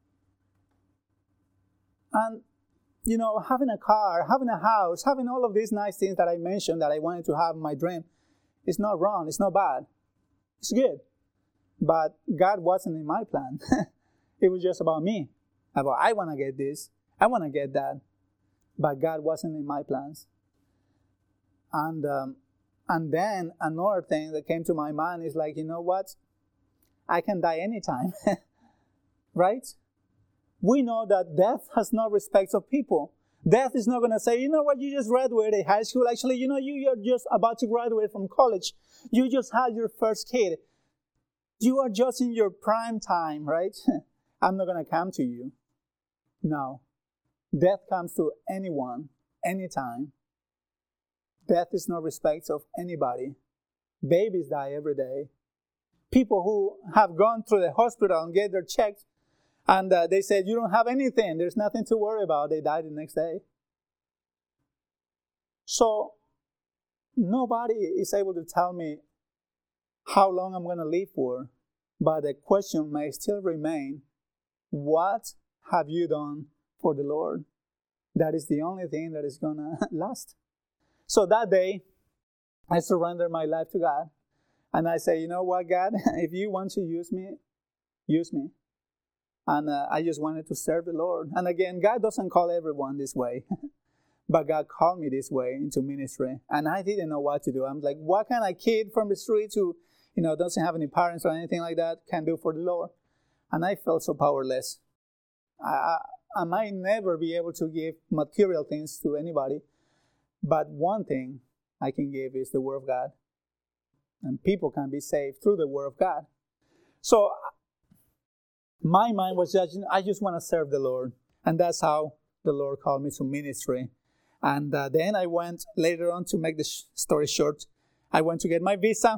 [SPEAKER 2] And, you know, having a car, having a house, having all of these nice things that I mentioned that I wanted to have in my dream, it's not wrong. It's not bad. It's good. But God wasn't in my plan. It was just about me. About, I want to get this. I want to get that. But God wasn't in my plans. And, um, and then another thing that came to my mind is like, you know what? I can die anytime. Right? We know that death has no respect of people. Death is not going to say, you know what, you just graduated high school. Actually, you know, you, you're just about to graduate from college. You just had your first kid. You are just in your prime time, right? I'm not going to come to you. No. Death comes to anyone, anytime. Death is no respect of anybody. Babies die every day. People who have gone through the hospital and get their checks, and uh, they said, you don't have anything. There's nothing to worry about. They died the next day. So nobody is able to tell me how long I'm going to live for. But the question may still remain, what have you done for the Lord? That is the only thing that is going to last. So that day, I surrender my life to God. And I say, you know what, God? If you want to use me, use me. And uh, I just wanted to serve the Lord. And again, God doesn't call everyone this way. But God called me this way into ministry. And I didn't know what to do. I'm like, what kind of kid from the street who, you know, doesn't have any parents or anything like that can do for the Lord? And I felt so powerless. I, I, I might never be able to give material things to anybody. But one thing I can give is the Word of God. And people can be saved through the Word of God. So my mind was just, I just want to serve the Lord. And that's how the Lord called me to ministry. And uh, then I went later on, to make the sh- story short, I went to get my visa.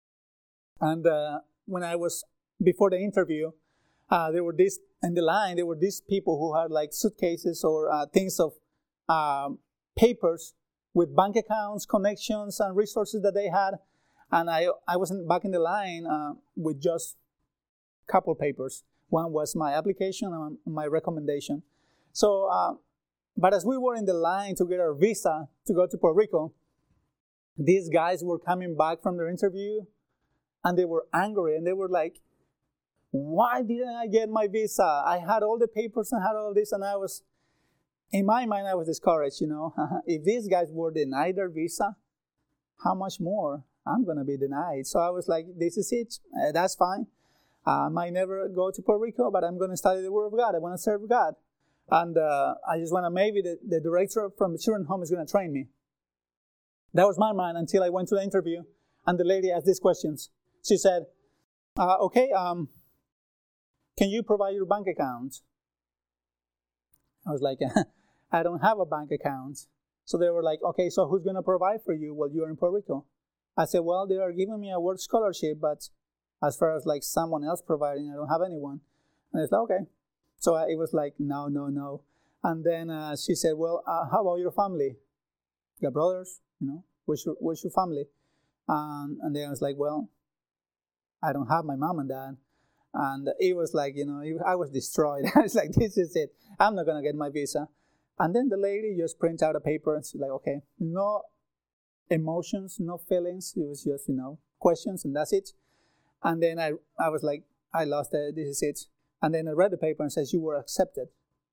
[SPEAKER 2] And uh, when I was, before the interview, uh, there were these, in the line, there were these people who had like suitcases or uh, things of uh, papers with bank accounts, connections, and resources that they had. And I I was in, back in the line uh, with just a couple papers. One was my application and my recommendation. So, uh, but as we were in the line to get our visa to go to Puerto Rico, these guys were coming back from their interview and they were angry and they were like, why didn't I get my visa? I had all the papers and had all this, and I was, in my mind, I was discouraged, you know. If these guys were denied their visa, how much more I'm going to be denied? So I was like, this is it. Uh, that's fine. Uh, I might never go to Puerto Rico, but I'm going to study the Word of God. I want to serve God. And uh, I just want to, maybe the, the director from the children's home is going to train me. That was my mind until I went to the interview. And the lady asked these questions. She said, uh, okay, um, can you provide your bank account? I was like, I don't have a bank account. So they were like, okay, so who's going to provide for you while you're in Puerto Rico? I said, well, they are giving me a work scholarship, but as far as like someone else providing, I don't have anyone. And it's like, okay. So I, it was like, no, no, no. And then uh, she said, well, uh, how about your family? You got brothers, you know, what's your, what's your family? Um, and then I was like, well, I don't have my mom and dad. And it was like, you know, I was destroyed. I was like, this is it. I'm not going to get my visa. And then the lady just printed out a paper and she's like, okay, no emotions, no feelings. It was just, you know, questions and that's it. And then I I was like, I lost it. This is it. And then I read the paper and says, you were accepted.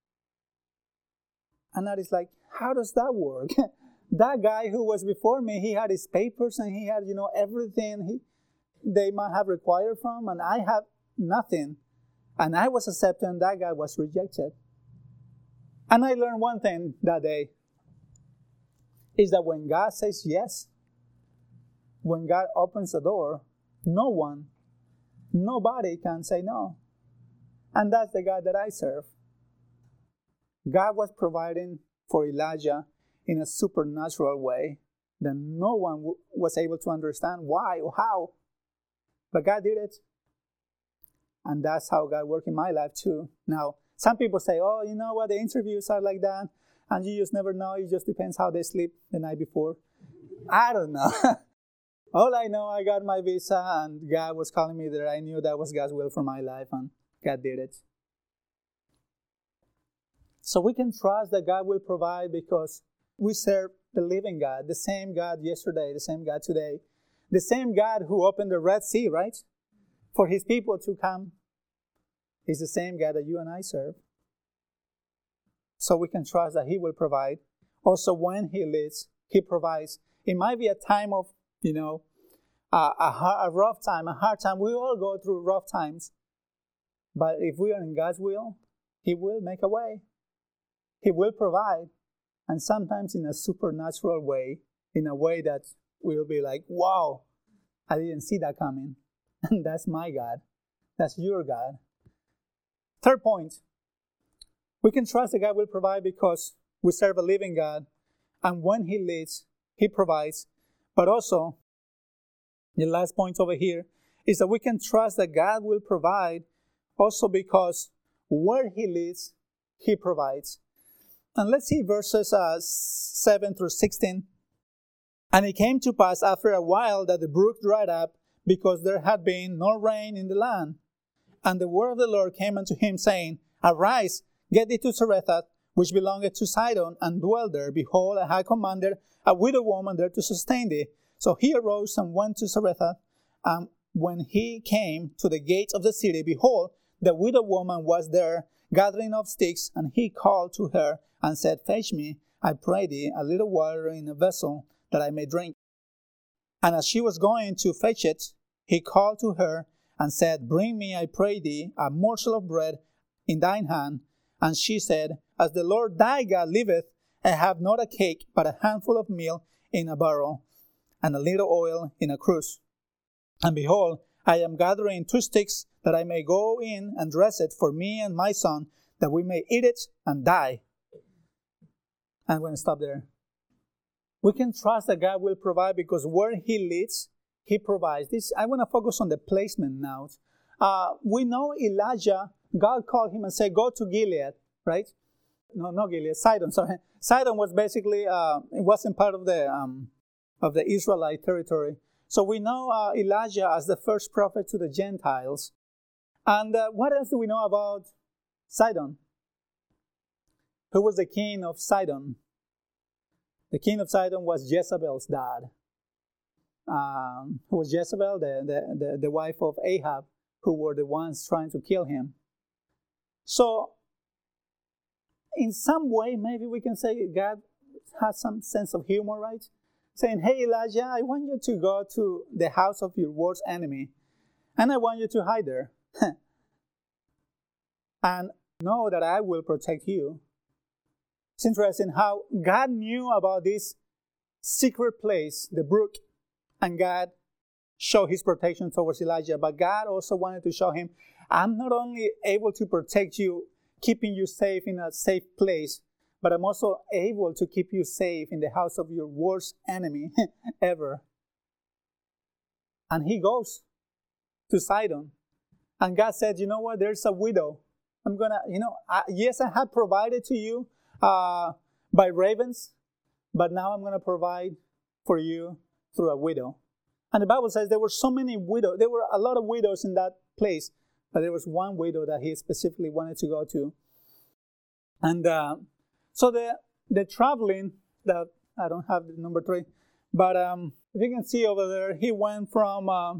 [SPEAKER 2] And that is like, how does that work? That guy who was before me, he had his papers and he had, you know, everything he, they might have required from, and I have nothing. And I was accepted and that guy was rejected. And I learned one thing that day, is that when God says yes, when God opens the door, no one, nobody can say no. And that's the God that I serve. God was providing for Elijah in a supernatural way that no one w- was able to understand why or how. But God did it. And that's how God worked in my life too. Now, some people say, oh, you know what, the interviews are like that, and you just never know. It just depends how they sleep the night before. I don't know. All I know, I got my visa, and God was calling me there. I knew that was God's will for my life, and God did it. So we can trust that God will provide because we serve the living God, the same God yesterday, the same God today, the same God who opened the Red Sea, right? For his people to come. Is the same God that you and I serve. So we can trust that he will provide. Also, when he leads, he provides. It might be a time of, you know, a, a, a rough time, a hard time. We all go through rough times. But if we are in God's will, he will make a way. He will provide. And sometimes in a supernatural way, in a way that we'll be like, wow, I didn't see that coming. And that's my God. That's your God. Third point, we can trust that God will provide because we serve a living God. And when he leads, he provides. But also, the last point over here is that we can trust that God will provide also because where he leads, he provides. And let's see verses uh, seven through sixteen. And it came to pass after a while that the brook dried up because there had been no rain in the land. And the word of the Lord came unto him, saying, Arise, get thee to Zarephath, which belongeth to Sidon, and dwell there. Behold, I have commanded a widow woman there to sustain thee. So he arose and went to Zarephath. And when he came to the gate of the city, behold, the widow woman was there, gathering of sticks. And he called to her and said, Fetch me, I pray thee, a little water in a vessel, that I may drink. And as she was going to fetch it, he called to her, and said, Bring me, I pray thee, a morsel of bread in thine hand. And she said, As the Lord thy God liveth, I have not a cake, but a handful of meal in a barrel, and a little oil in a cruse. And behold, I am gathering two sticks, that I may go in and dress it for me and my son, that we may eat it and die. I'm going to stop there. We can trust that God will provide because where he leads, he provides. This I want to focus on the placement now. Uh, we know Elijah, God called him and said, go to Gilead, right? No, not Gilead, Sidon, sorry. Sidon was basically, uh, it wasn't part of the um, of the Israelite territory. So we know uh, Elijah as the first prophet to the Gentiles. And uh, what else do we know about Sidon? Who was the king of Sidon? The king of Sidon was Jezebel's dad. Um, who was Jezebel, the, the, the, the wife of Ahab, who were the ones trying to kill him. So, in some way, maybe we can say God has some sense of humor, right? Saying, hey, Elijah, I want you to go to the house of your worst enemy, and I want you to hide there. And know that I will protect you. It's interesting how God knew about this secret place, the brook, and God showed his protection towards Elijah. But God also wanted to show him, I'm not only able to protect you, keeping you safe in a safe place, but I'm also able to keep you safe in the house of your worst enemy ever. And he goes to Sidon. And God said, you know what, there's a widow. I'm going to, you know, I, yes, I have provided to you uh, by ravens, but now I'm going to provide for you through a widow. And the Bible says there were so many widows. There were a lot of widows in that place, but there was one widow that he specifically wanted to go to. And uh, so the the traveling, that I don't have the number three, but um, if you can see over there, he went from um,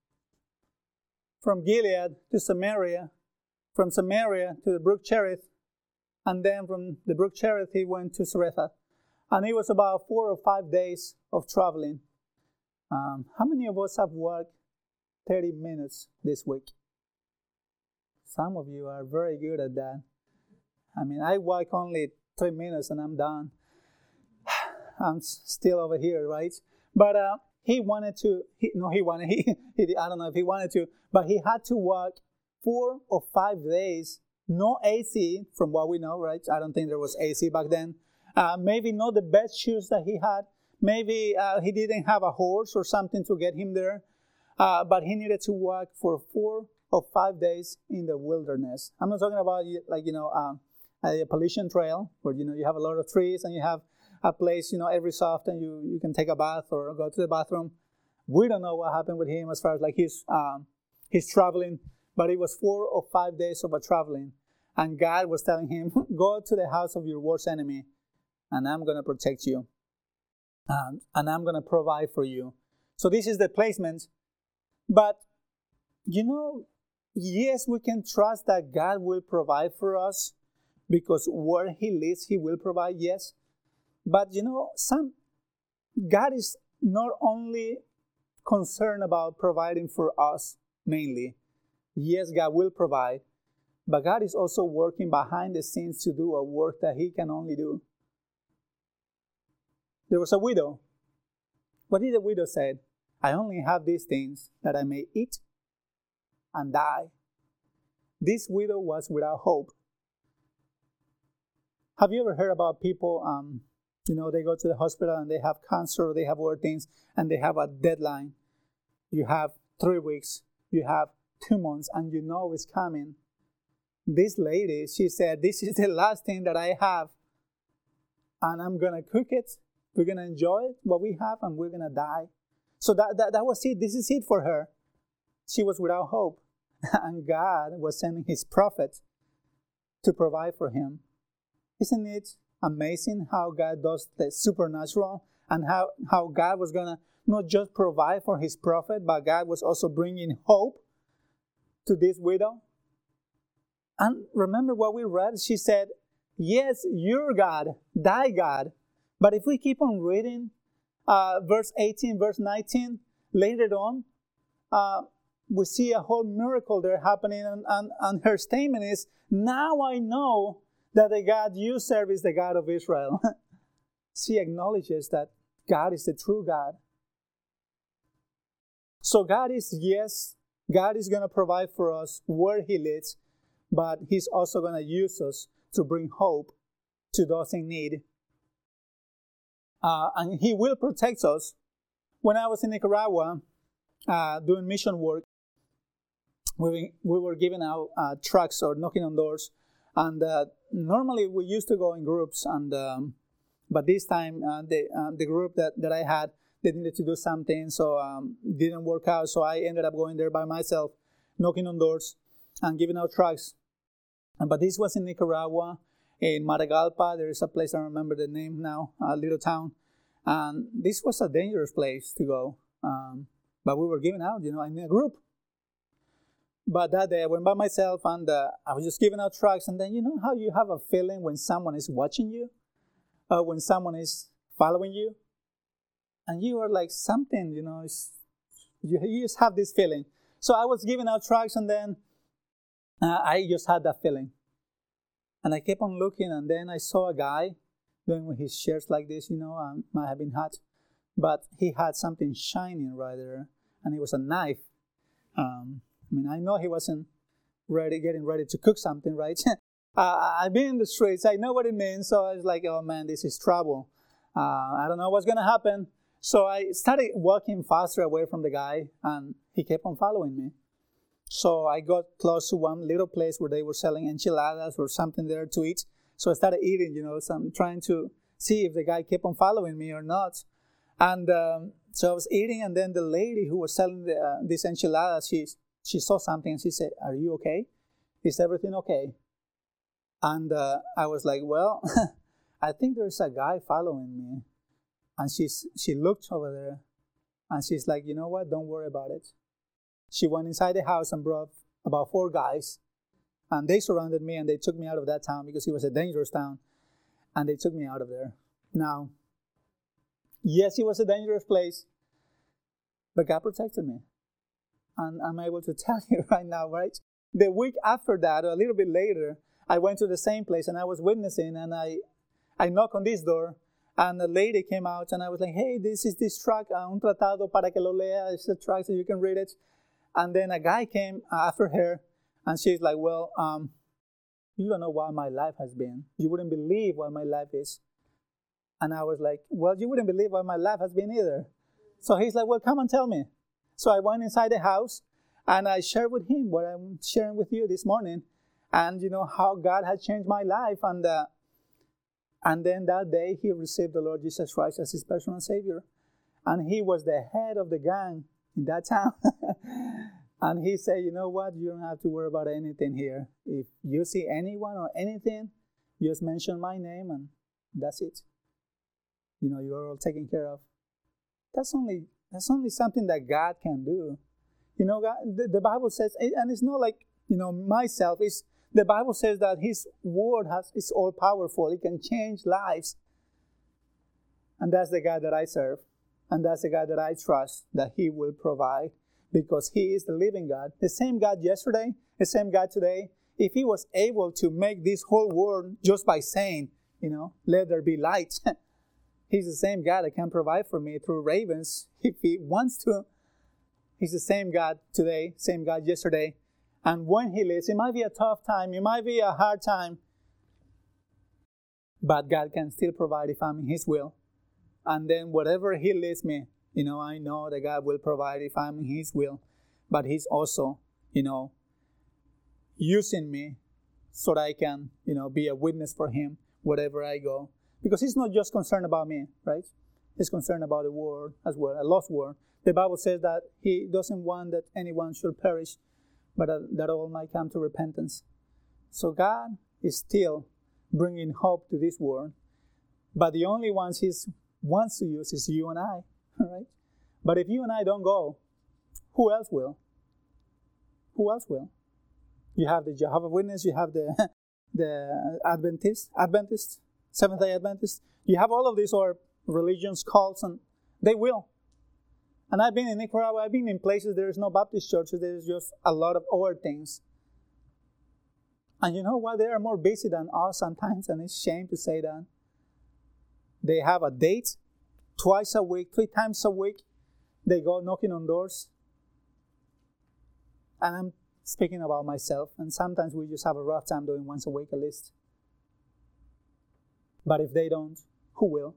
[SPEAKER 2] from Gilead to Samaria, from Samaria to the brook Cherith, and then from the brook Cherith he went to Zarephath. And it was about four or five days of traveling. Um, how many of us have walked thirty minutes this week? Some of you are very good at that. I mean, I walk only three minutes and I'm done. I'm still over here, right? But uh, he wanted to, he, no, he wanted, he, he, I don't know if he wanted to, but he had to walk four or five days no A C from what we know, right? I don't think there was A C back then. Uh, maybe not the best shoes that he had. Maybe uh, he didn't have a horse or something to get him there. Uh, but he needed to walk for four or five days in the wilderness. I'm not talking about like, you know, um, a pollution trail where, you know, you have a lot of trees and you have a place, you know, every so often you, you can take a bath or go to the bathroom. We don't know what happened with him as far as like his, um, his traveling, but it was four or five days of a traveling. And God was telling him, go to the house of your worst enemy and I'm going to protect you. Um, and I'm going to provide for you. So this is the placement. But, you know, yes, we can trust that God will provide for us because where He leads, He will provide, yes. But, you know, some God is not only concerned about providing for us mainly. Yes, God will provide, but God is also working behind the scenes to do a work that He can only do. There was a widow. What did the widow say? I only have these things that I may eat and die. This widow was without hope. Have you ever heard about people, um, you know, they go to the hospital and they have cancer or they have other things and they have a deadline. You have three weeks, you have two months, and you know it's coming. This lady, she said, this is the last thing that I have, and I'm going to cook it. We're going to enjoy it, what we have, and we're going to die. So that, that, that was it. This is it for her. She was without hope. And God was sending His prophet to provide for him. Isn't it amazing how God does the supernatural and how, how God was going to not just provide for His prophet, but God was also bringing hope to this widow? And remember what we read? She said, yes, your God, thy God. But if we keep on reading uh, verse eighteen, verse nineteen, later on, uh, we see a whole miracle there happening. And, and, and her statement is, now I know that the God you serve is the God of Israel. She acknowledges that God is the true God. So God is, yes, God is going to provide for us where He leads, but He's also going to use us to bring hope to those in need. Uh, and He will protect us. When I was in Nicaragua uh, doing mission work, we, we were giving out uh, tracts or knocking on doors. And uh, normally we used to go in groups, and um, but this time uh, the uh, the group that, that I had, they needed to do something, so um, didn't work out. So I ended up going there by myself, knocking on doors and giving out tracts. And, but this was in Nicaragua, in Matagalpa. There is a place, I don't remember the name now, a little town. And this was a dangerous place to go. Um, but we were giving out, you know, in a group. But that day I went by myself and uh, I was just giving out tracts. And then you know how you have a feeling when someone is watching you? Uh, when someone is following you? And you are like something, you know, it's, you, you just have this feeling. So I was giving out tracts and then uh, I just had that feeling. And I kept on looking, and then I saw a guy doing his shirts like this, you know, um, might have been hot. But he had something shining right there, and it was a knife. Um, I mean, I know he wasn't ready, getting ready to cook something, right? uh, I've been in the streets. I know what it means. So I was like, oh, man, this is trouble. Uh, I don't know what's going to happen. So I started walking faster away from the guy, and he kept on following me. So I got close to one little place where they were selling enchiladas or something there to eat. So I started eating, you know, so I'm trying to see if the guy kept on following me or not. And um, so I was eating, and then the lady who was selling the, uh, these enchiladas, she, she saw something, and she said, are you okay? Is everything okay? And uh, I was like, well, I think there's a guy following me. And she's, she looked over there, and she's like, you know what, don't worry about it. She went inside the house and brought about four guys. And they surrounded me, and they took me out of that town because it was a dangerous town. And they took me out of there. Now, yes, it was a dangerous place, but God protected me. And I'm able to tell you right now, right? The week after that, or a little bit later, I went to the same place, and I was witnessing, and I, I knocked on this door, and a lady came out, and I was like, hey, this is this tract, un tratado para que lo lea. It's a tract so you can read it. And then a guy came after her, and she's like, well, um, You don't know what my life has been. You wouldn't believe what my life is. And I was like, well, you wouldn't believe what my life has been either. So he's like, well, come and tell me. So I went inside the house and I shared with him what I'm sharing with you this morning. And, you know, how God had changed my life. And uh, and then that day, he received the Lord Jesus Christ as his personal Savior. And he was the head of the gang in that town. And he said, you know what? You don't have to worry about anything here. If you see anyone or anything, just mention my name and that's it. You know, you're all taken care of. That's only that's only something that God can do. You know, God, the, the Bible says, and it's not like, you know, myself. It's the Bible says that his word has is all powerful. It can change lives. And that's the God that I serve. And that's the God that I trust that he will provide, because he is the living God. The same God yesterday, the same God today. If he was able to make this whole world just by saying, you know, let there be light, he's the same God that can provide for me through ravens if he wants to. He's the same God today, same God yesterday. And when he leads, it might be a tough time, it might be a hard time, but God can still provide if I'm in his will. And then whatever he leads me, you know, I know that God will provide if I'm in his will. But he's also, you know, using me so that I can, you know, be a witness for him wherever I go. Because he's not just concerned about me, right? He's concerned about the world as well, a lost world. The Bible says that he doesn't want that anyone should perish, but that all might come to repentance. So God is still bringing hope to this world. But the only ones he wants to use is you and I, right? But if you and I don't go, who else will? Who else will? You have the Jehovah's Witness, you have the the Adventist, Adventist, Seventh-day Adventist. You have all of these or religions, cults, and they will. And I've been in Nicaragua, I've been in places there's no Baptist churches, there's just a lot of other things. And you know what? They are more busy than us sometimes, and it's a shame to say that. They have a date twice a week, three times a week. They go knocking on doors. And I'm speaking about myself, and sometimes we just have a rough time doing once a week at least. But if they don't, who will?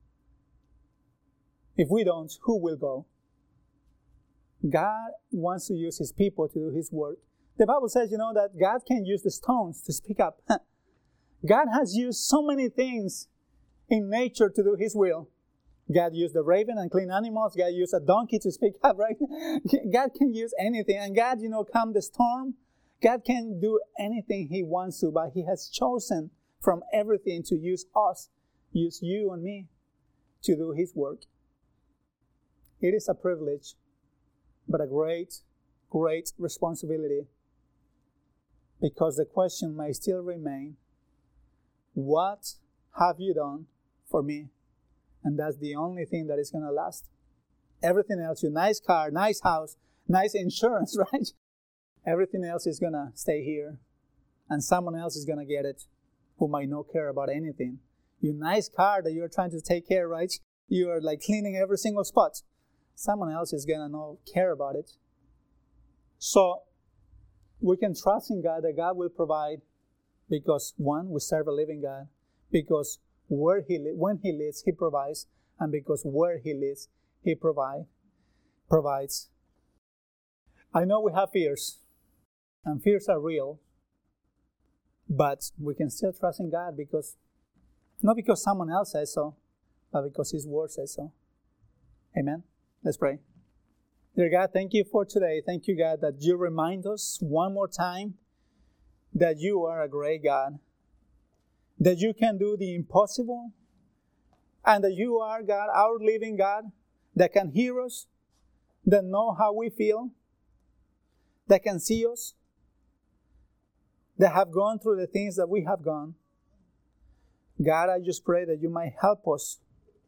[SPEAKER 2] If we don't, who will go? God wants to use his people to do his work. The Bible says, you know, that God can use the stones to speak up. God has used so many things in nature to do his will. God used the raven and clean animals. God used a donkey to speak up, right? God can use anything. And God, you know, calm the storm. God can do anything he wants to, but he has chosen from everything to use us, use you and me to do his work. It is a privilege, but a great, great responsibility, because the question may still remain, what have you done for me? And that's the only thing that is going to last. Everything else, your nice car, nice house, nice insurance, right? Everything else is going to stay here. And someone else is going to get it who might not care about anything. Your nice car that you're trying to take care, right? You are like cleaning every single spot. Someone else is going to not care about it. So we can trust in God that God will provide, because one, we serve a living God, because where he li- when he leads, he provides, and because where he leads, he provide, provides. I know we have fears, and fears are real, but we can still trust in God, because not because someone else says so, but because his word says so. Amen. Let's pray. Dear God, thank you for today. Thank you, God, that you remind us one more time that you are a great God, that you can do the impossible, and that you are, God, our living God, that can hear us, that know how we feel, that can see us, that have gone through the things that we have gone. God, I just pray that you might help us.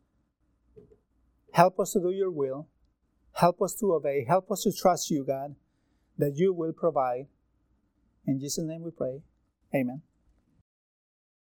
[SPEAKER 2] Help us to do your will. Help us to obey. Help us to trust you, God, that you will provide. In Jesus' name we pray. Amen.